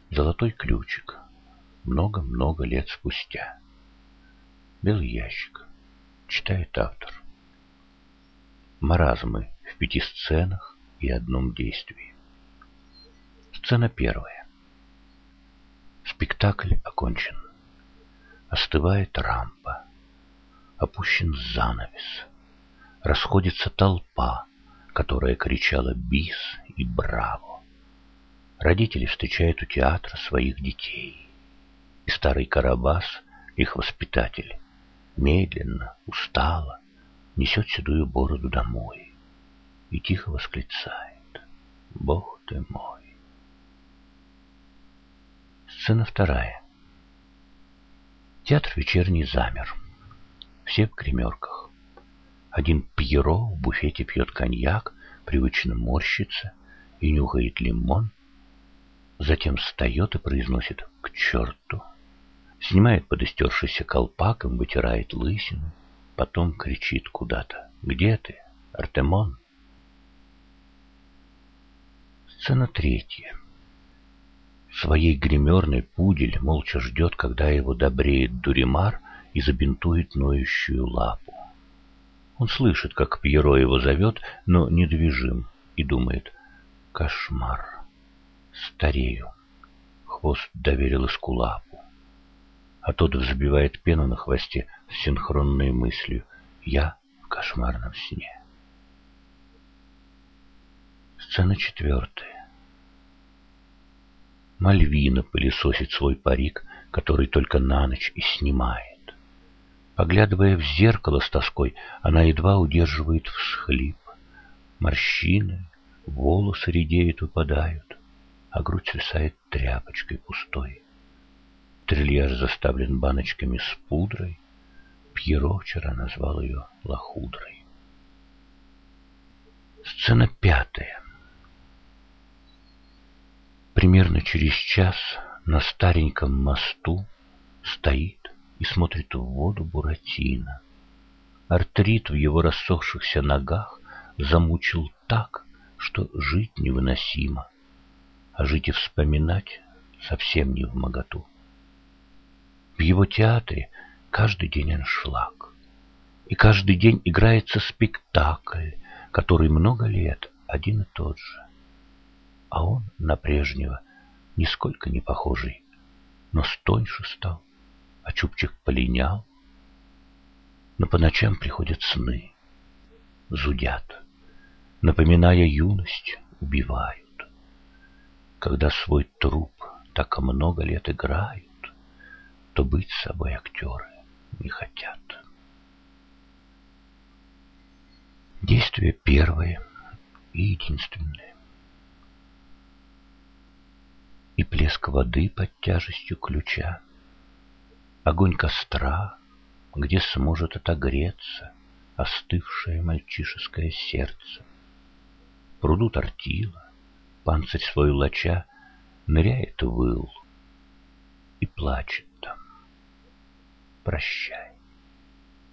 Золотой ключик. Много-много лет спустя. Белый ящик. Читает автор. Маразмы в 5 сценах и одном действии. Сцена 1. Спектакль окончен. Остывает рампа. Опущен занавес. Расходится толпа, которая кричала «бис» и «браво». Родители встречают у театра своих детей. И старый Карабас, их воспитатель, медленно, устало несет седую бороду домой и тихо восклицает: «Бог ты мой!» Сцена 2. Театр вечерний замер. Все в гримерках. Один Пьеро в буфете пьет коньяк, привычно морщится и нюхает лимон, затем встает и произносит «к черту», снимает подостершийся колпак, им вытирает лысину, потом кричит куда-то: «Где ты, Артемон?» Сцена 3. В своей гримерной пудель молча ждет, когда его добреет Дуримар и забинтует ноющую лапу. Он слышит, как Пьеро его зовет, но недвижим, и думает: «Кошмар, старею». Хвост доверил Эскулапу, а тот взбивает пену на хвосте с синхронной мыслью: «Я в кошмарном сне». Сцена 4. Мальвина пылесосит свой парик, который только на ночь и снимает. Поглядывая в зеркало с тоской, она едва удерживает всхлип. Морщины, волосы редеют, выпадают, а грудь свисает тряпочкой пустой. Трильяж заставлен баночками с пудрой. Пьеро вчера назвал ее лохудрой. Сцена 5. Примерно через час на стареньком мосту стоит и смотрит в воду Буратино. Артрит в его рассохшихся ногах замучил так, что жить невыносимо, а жить и вспоминать совсем не вмоготу. В его театре каждый день аншлаг, и каждый день играется спектакль, который много лет один и тот же. А он на прежнего нисколько не похожий, но стоньше стал, а чубчик полинял. Но по ночам приходят сны, зудят, напоминая юность, убивают. Когда свой труп так много лет играют, то быть собой актеры не хотят. Действие первое и единственное. И плеск воды под тяжестью ключа, огонь костра, где сможет отогреться остывшее мальчишеское сердце. В пруду тортила, панцирь свой влача, ныряет в ил и плачет там: «Прощай».